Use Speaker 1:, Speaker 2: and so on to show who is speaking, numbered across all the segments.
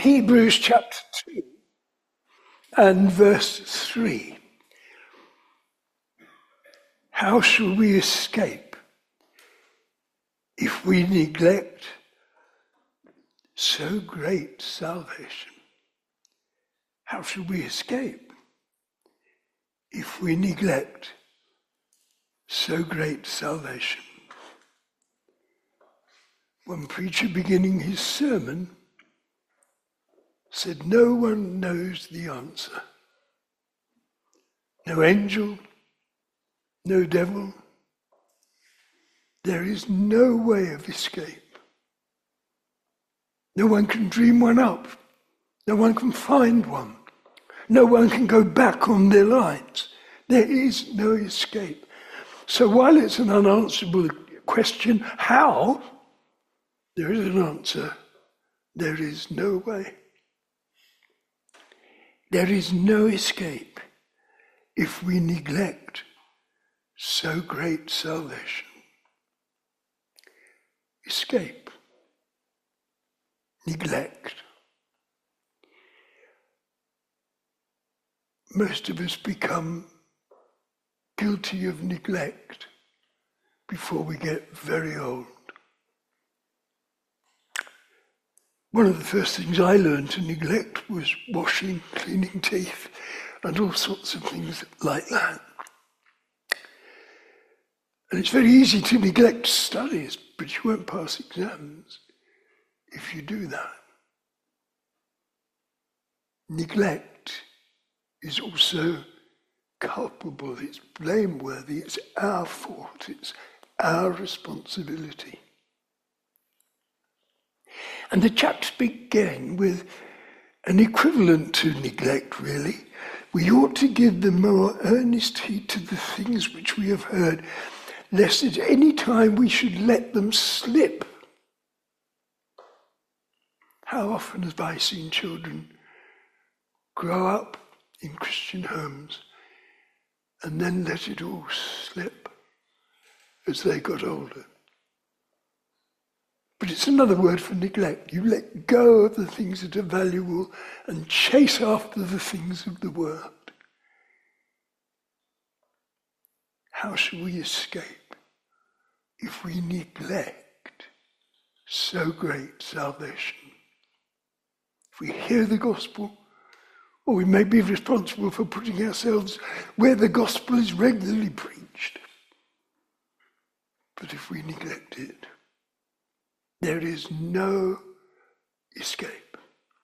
Speaker 1: Hebrews chapter 2 and verse 3. How shall we escape if we neglect so great salvation? How shall we escape if we neglect so great salvation? One preacher beginning his sermon said, no one knows the answer. No angel, no devil. There is no way of escape. No one can dream one up. No one can find one. No one can go back on their lives. There is no escape. So while it's an unanswerable question, how? There is an answer. There is no way. There is no escape if we neglect so great salvation. Escape. Neglect. Most of us become guilty of neglect before we get very old. One of the first things I learned to neglect was washing, cleaning teeth, and all sorts of things like that. And it's very easy to neglect studies, but you won't pass exams if you do that. Neglect is also culpable, it's blameworthy, it's our fault, it's our responsibility. And the chapters begin with an equivalent to neglect, really. We ought to give the more earnest heed to the things which we have heard, lest at any time we should let them slip. How often have I seen children grow up in Christian homes and then let it all slip as they got older? But it's another word for neglect. You let go of the things that are valuable and chase after the things of the world. How shall we escape if we neglect so great salvation? If we hear the gospel, or we may be responsible for putting ourselves where the gospel is regularly preached. But if we neglect it, there is no escape.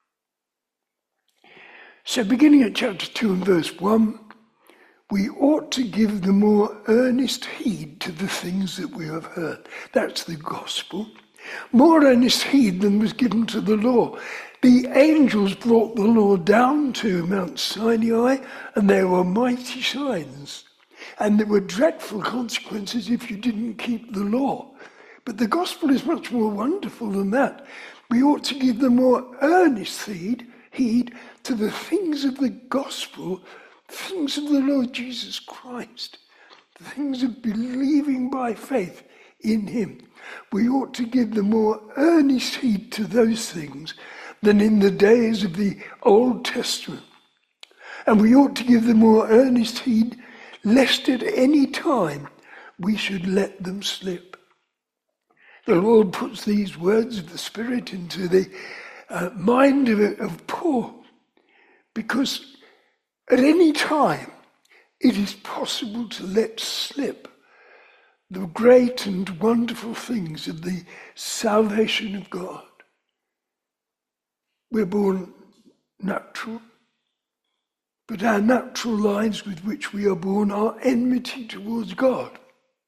Speaker 1: So beginning at chapter 2 and verse 1, we ought to give the more earnest heed to the things that we have heard. That's the gospel. More earnest heed than was given to the law. The angels brought the law down to Mount Sinai, and there were mighty signs. And there were dreadful consequences if you didn't keep the law. But the gospel is much more wonderful than that. We ought to give the more earnest heed to the things of the gospel, things of the Lord Jesus Christ, the things of believing by faith in him. We ought to give the more earnest heed to those things than in the days of the Old Testament. And we ought to give the more earnest heed lest at any time we should let them slip. The Lord puts these words of the Spirit into the mind of Paul, because at any time it is possible to let slip the great and wonderful things of the salvation of God. We're born natural, but our natural lives with which we are born are enmity towards God.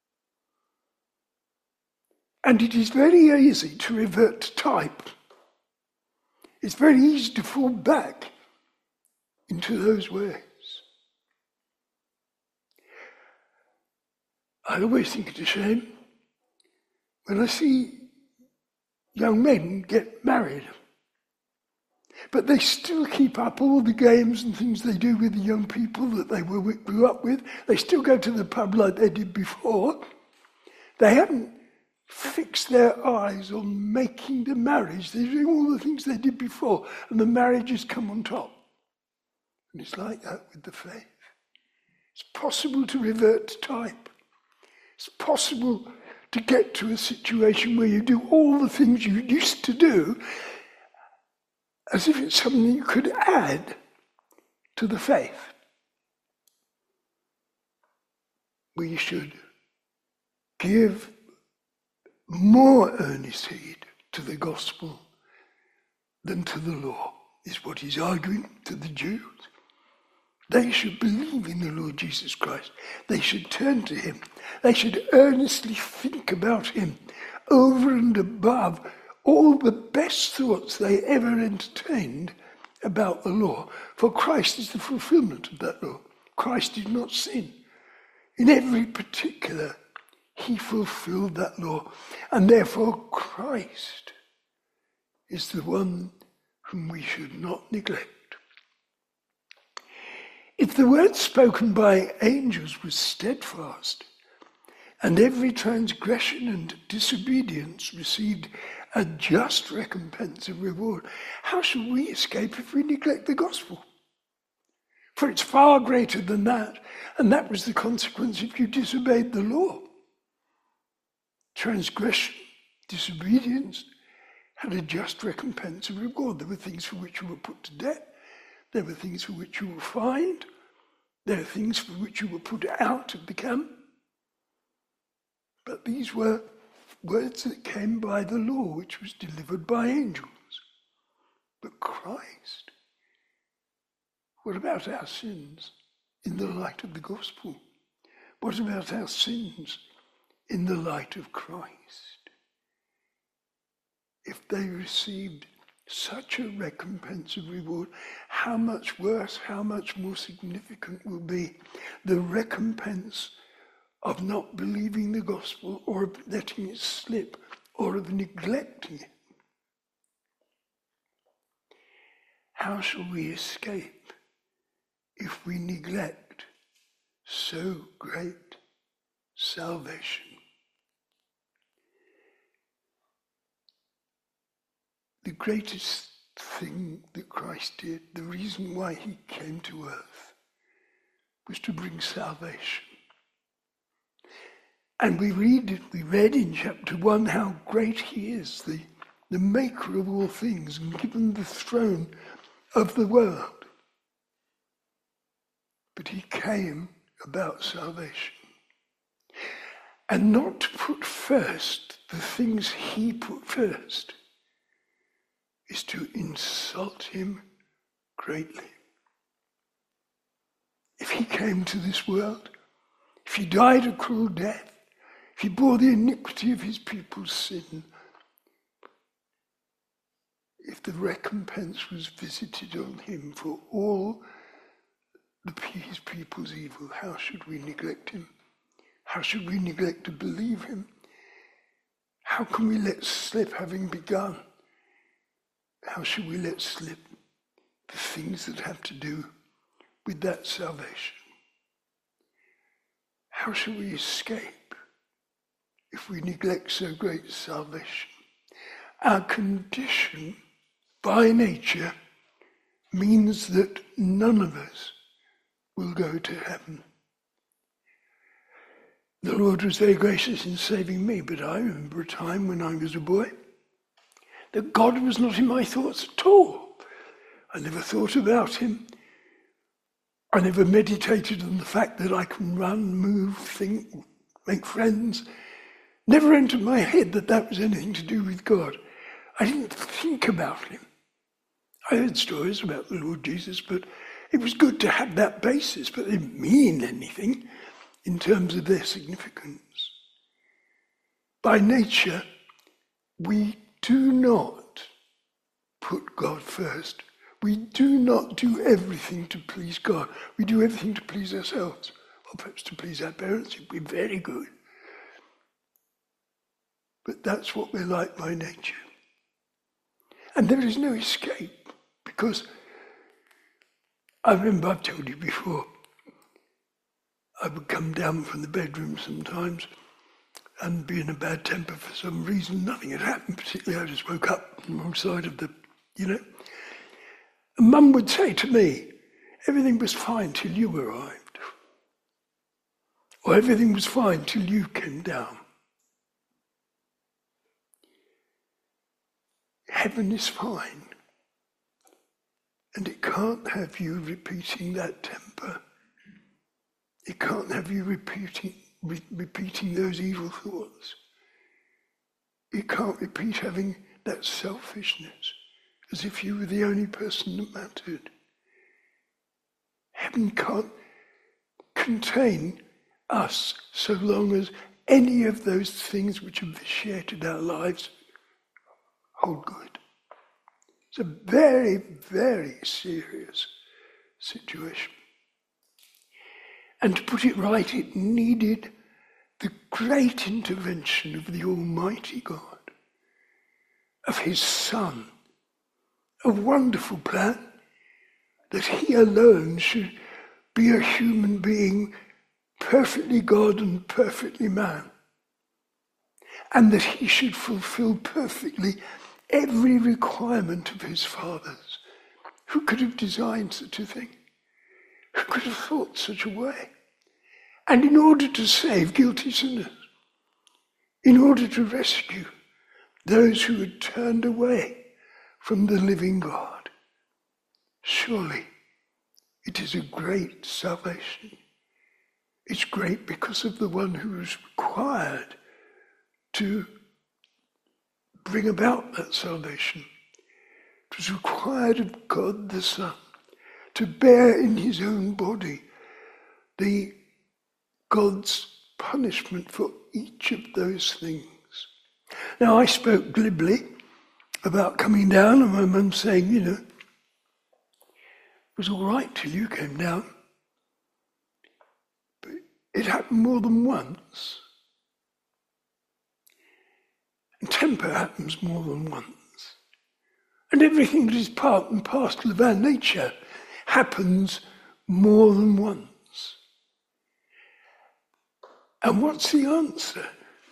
Speaker 1: And it is very easy to revert to type. It's very easy to fall back into those ways. I always think it's a shame when I see young men get married, but they still keep up all the games and things they do with the young people that they grew up with. They still go to the pub like they did before. They haven't fix their eyes on making the marriage. They're doing all the things they did before, and the marriage has come on top. And it's like that with the faith. It's possible to revert to type. It's possible to get to a situation where you do all the things you used to do as if it's something you could add to the faith. We should give more earnest heed to the gospel than to the law, is what he's arguing to the Jews. They should believe in the Lord Jesus Christ. They should turn to him. They should earnestly think about him over and above all the best thoughts they ever entertained about the law. For Christ is the fulfillment of that law. Christ did not sin. In every particular, he fulfilled that law. And therefore Christ is the one whom we should not neglect. If the word spoken by angels was steadfast, and every transgression and disobedience received a just recompense and reward, how shall we escape if we neglect the gospel? For it's far greater than that, and that was the consequence if you disobeyed the law. Transgression, disobedience had a just recompense and reward. There were things for which you were put to death. There were things for which you were fined. There are things for which you were put out of the camp. But these were words that came by the law, which was delivered by angels. But Christ, what about our sins in the light of the gospel? What about our sins in the light of Christ? If they received such a recompense and reward, how much worse, how much more significant will be the recompense of not believing the gospel, or of letting it slip, or of neglecting it? How shall we escape if we neglect so great salvation? The greatest thing that Christ did, the reason why he came to earth, was to bring salvation. And we read in chapter 1 how great he is, the maker of all things, and given the throne of the world. But he came about salvation. And not to put first the things he put first is to insult him greatly. If he came to this world, if he died a cruel death, if he bore the iniquity of his people's sin, if the recompense was visited on him for all his people's evil, how should we neglect him? How should we neglect to believe him? How can we let slip having begun? How should we let slip the things that have to do with that salvation? How shall we escape if we neglect so great salvation? Our condition by nature means that none of us will go to heaven. The Lord was very gracious in saving me, but I remember a time when I was a boy that God was not in my thoughts at all. I never thought about him. I never meditated on the fact that I can run, move, think, make friends. Never entered my head that that was anything to do with God. I didn't think about him. I heard stories about the Lord Jesus, but it was good to have that basis, but they didn't mean anything in terms of their significance. By nature, we do not put God first. We do not do everything to please God. We do everything to please ourselves, or perhaps to please our parents. It'd be very good. But that's what we're like by nature. And there is no escape, because I remember, I've told you before, I would come down from the bedroom sometimes and be in a bad temper for some reason. Nothing had happened particularly. I just woke up on the wrong side of the, And Mum would say to me, everything was fine till you arrived. Or everything was fine till you came down. Heaven is fine. And it can't have you repeating that temper. It can't have you repeating those evil thoughts. It can't repeat having that selfishness, as if you were the only person that mattered. Heaven can't contain us so long as any of those things which have vitiated our lives hold good. It's a very, very serious situation. And to put it right, it needed the great intervention of the Almighty God, of his Son. A wonderful plan that he alone should be a human being, perfectly God and perfectly man, and that he should fulfill perfectly every requirement of his Father's. Who could have designed such a thing? Who could have thought such a way? And in order to save guilty sinners, in order to rescue those who had turned away from the living God, surely it is a great salvation. It's great because of the one who was required to bring about that salvation. It was required of God the Son to bear in his own body the God's punishment for each of those things. Now, I spoke glibly about coming down, and my mum saying, it was all right till you came down. But it happened more than once. And temper happens more than once. And everything that is part and parcel of our nature happens more than once. And what's the answer?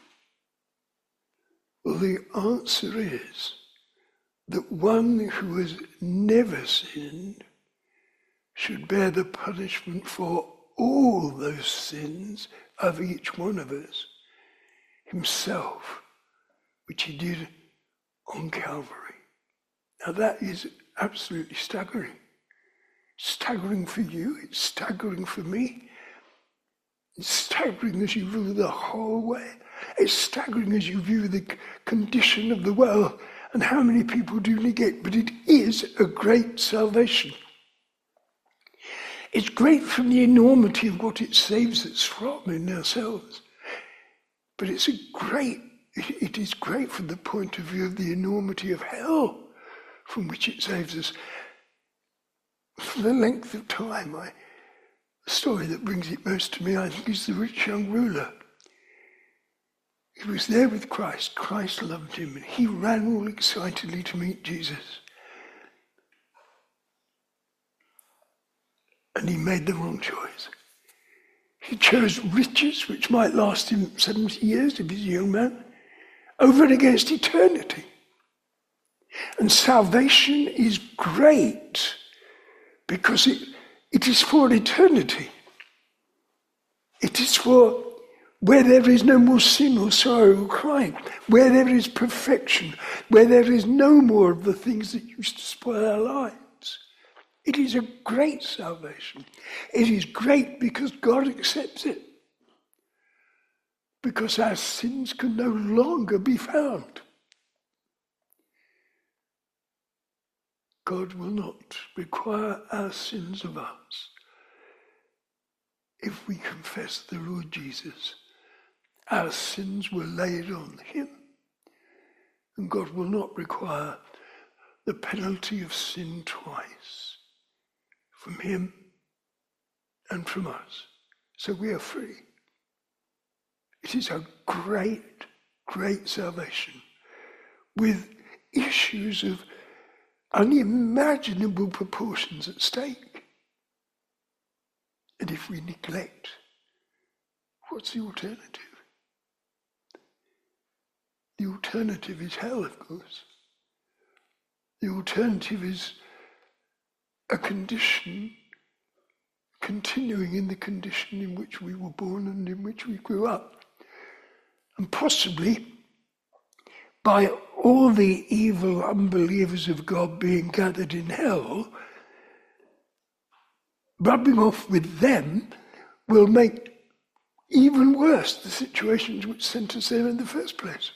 Speaker 1: Well, the answer is that one who has never sinned should bear the punishment for all those sins of each one of us himself, which he did on Calvary. Now that is absolutely staggering. Staggering for you, it's staggering for me. It's staggering as you view the whole way. It's staggering as you view the condition of the world and how many people do negate. But it is a great salvation. It's great from the enormity of what it saves us from in ourselves. But it is great from the point of view of the enormity of hell from which it saves us. For the length of time, the story that brings it most to me, I think, is the rich young ruler. He was there with Christ. Christ loved him, and he ran all excitedly to meet Jesus. And he made the wrong choice. He chose riches, which might last him 70 years if he's a young man, over and against eternity. And salvation is great because it is for eternity. It is for where there is no more sin or sorrow or crying, where there is perfection, where there is no more of the things that used to spoil our lives. It is a great salvation. It is great because God accepts it. Because our sins can no longer be found. God will not require our sins of us if we confess the Lord Jesus. Our sins were laid on him, and God will not require the penalty of sin twice from him and from us. So we are free. It is a great, great salvation with issues of unimaginable proportions at stake. And if we neglect, what's the alternative? The alternative is hell, of course. The alternative is a condition continuing in the condition in which we were born and in which we grew up. And possibly by all the evil unbelievers of God being gathered in hell, rubbing off with them will make even worse the situations which sent us there in the first place.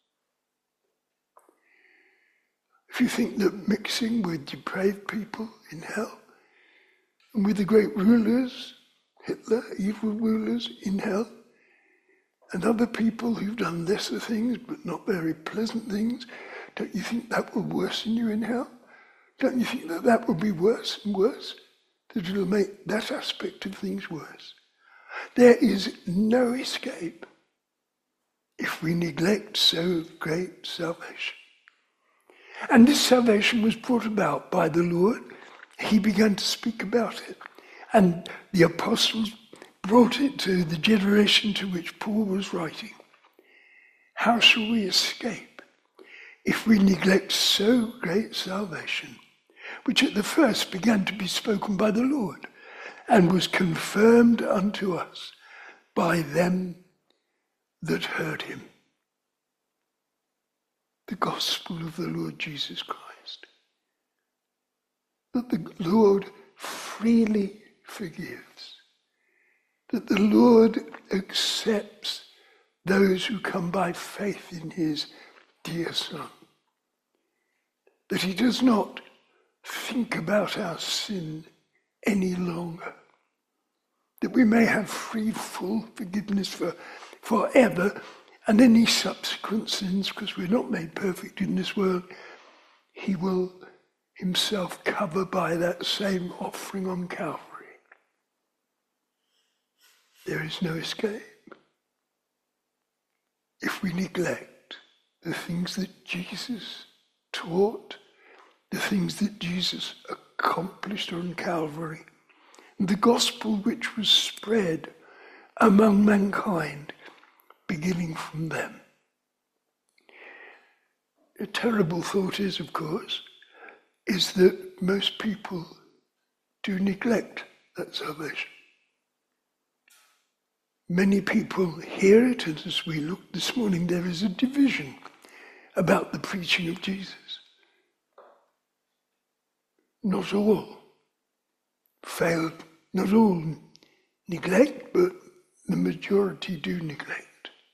Speaker 1: If you think that mixing with depraved people in hell and with the great rulers, Hitler, evil rulers in hell, and other people who've done lesser things but not very pleasant things, don't you think that will worsen you in hell? Don't you think that that will be worse and worse? That it'll make that aspect of things worse? There is no escape if we neglect so great salvation. And this salvation was brought about by the Lord. He began to speak about it. And the apostles brought it to the generation to which Paul was writing. How shall we escape if we neglect so great salvation, which at the first began to be spoken by the Lord and was confirmed unto us by them that heard him? The gospel of the Lord Jesus Christ. That the Lord freely forgives. That the Lord accepts those who come by faith in his dear Son. That he does not think about our sin any longer. That we may have free, full forgiveness for forever, and any subsequent sins, because we're not made perfect in this world, he will himself cover by that same offering on Calvary. There is no escape. If we neglect the things that Jesus taught, the things that Jesus accomplished on Calvary, the gospel which was spread among mankind, beginning from them. A terrible thought is, of course, is that most people do neglect that salvation. Many people hear it, and as we looked this morning, there is a division about the preaching of Jesus. Not all fail, not all neglect, but the majority do neglect.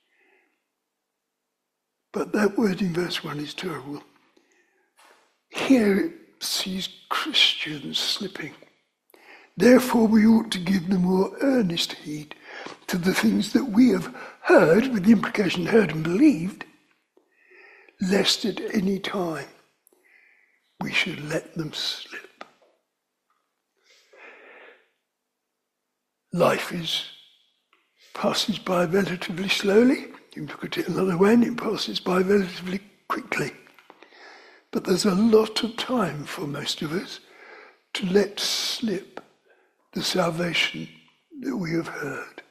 Speaker 1: But that word in verse 1 is terrible. Here it sees Christians slipping. Therefore we ought to give the more earnest heed to the things that we have heard, with the implication heard and believed, lest at any time we should let them slip. Life passes by relatively slowly. You can look at it another way, and it passes by relatively quickly. But there's a lot of time for most of us to let slip the salvation that we have heard.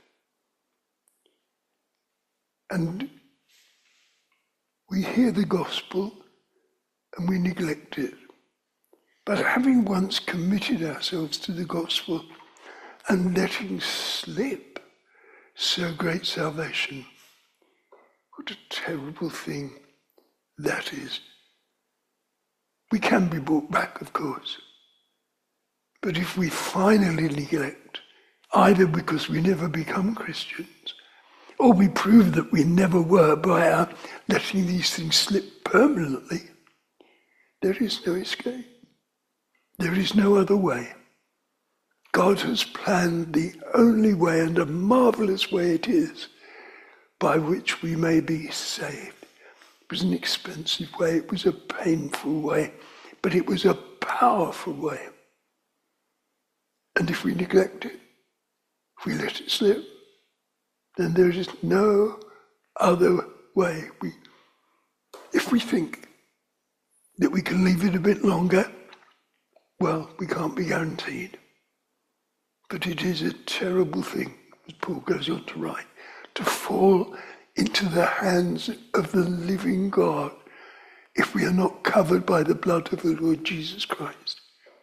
Speaker 1: And we hear the gospel and we neglect it. But having once committed ourselves to the gospel and letting slip so great salvation, what a terrible thing that is. We can be brought back, of course. But if we finally neglect, either because we never become Christians, or we prove that we never were by our letting these things slip permanently, there is no escape. There is no other way. God has planned the only way, and a marvelous way it is, by which we may be saved. It was an expensive way, it was a painful way, but it was a powerful way. And if we neglect it, if we let it slip, then there is no other way. If we think that we can leave it a bit longer, well, we can't be guaranteed. But it is a terrible thing, as Paul goes on to write, to fall into the hands of the living God if we are not covered by the blood of the Lord Jesus Christ.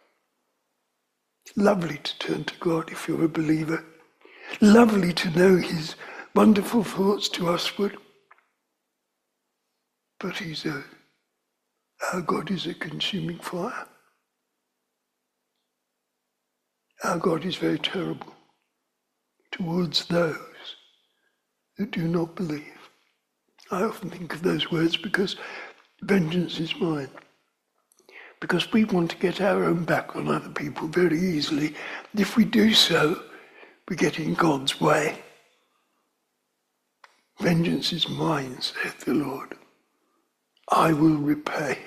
Speaker 1: Lovely to turn to God if you're a believer. Lovely to know his wonderful thoughts to usward. But our God is a consuming fire. Our God is very terrible towards those that do not believe. I often think of those words because vengeance is mine. Because we want to get our own back on other people very easily. And if we do so, we get in God's way. Vengeance is mine, saith the Lord. I will repay.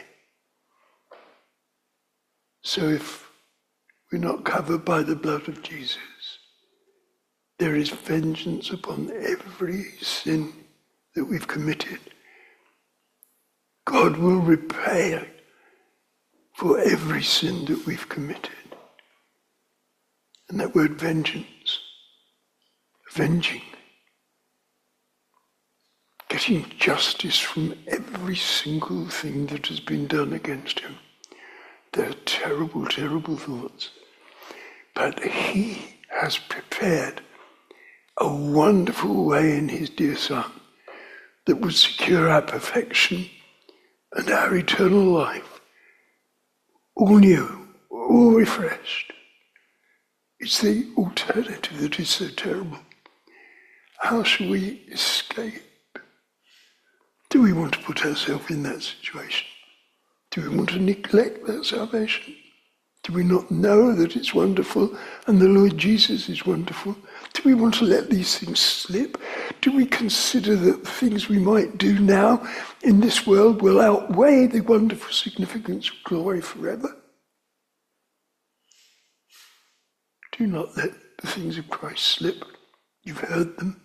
Speaker 1: So if we're not covered by the blood of Jesus, there is vengeance upon every sin that we've committed. God will repay for every sin that we've committed. And that word vengeance, avenging, getting justice from every single thing that has been done against him. They're terrible, terrible thoughts. But he has prepared a wonderful way in his dear Son that would secure our perfection and our eternal life. All new, all refreshed. It's the alternative that is so terrible. How shall we escape? Do we want to put ourselves in that situation? Do we want to neglect that salvation? Do we not know that it's wonderful and the Lord Jesus is wonderful? Do we want to let these things slip? Do we consider that the things we might do now in this world will outweigh the wonderful significance of glory forever? Do not let the things of Christ slip. You've heard them.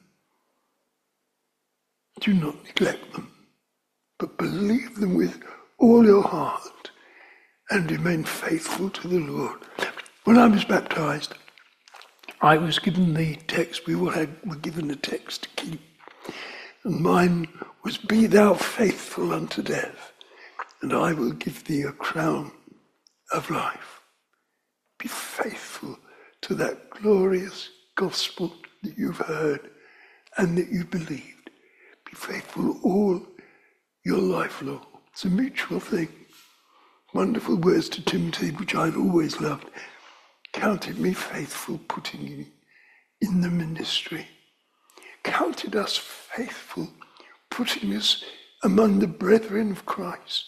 Speaker 1: Do not neglect them, but believe them with all your heart and remain faithful to the Lord. When I was baptized, I was given the text, we were given a text to keep, and mine was, "Be thou faithful unto death, and I will give thee a crown of life." Be faithful to that glorious gospel that you've heard and that you believed. Be faithful all your life long. It's a mutual thing. Wonderful words to Timothy, which I've always loved. Counted me faithful, putting me in the ministry. Counted us faithful, putting us among the brethren of Christ.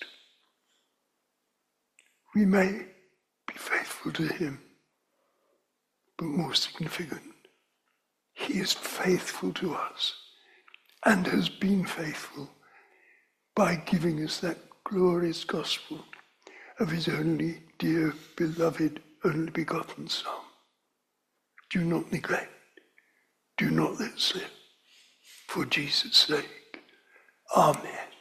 Speaker 1: We may be faithful to him, but more significant, he is faithful to us and has been faithful by giving us that glorious gospel of his only dear, beloved, only begotten Son. Do not neglect. Do not let slip. For Jesus' sake. Amen.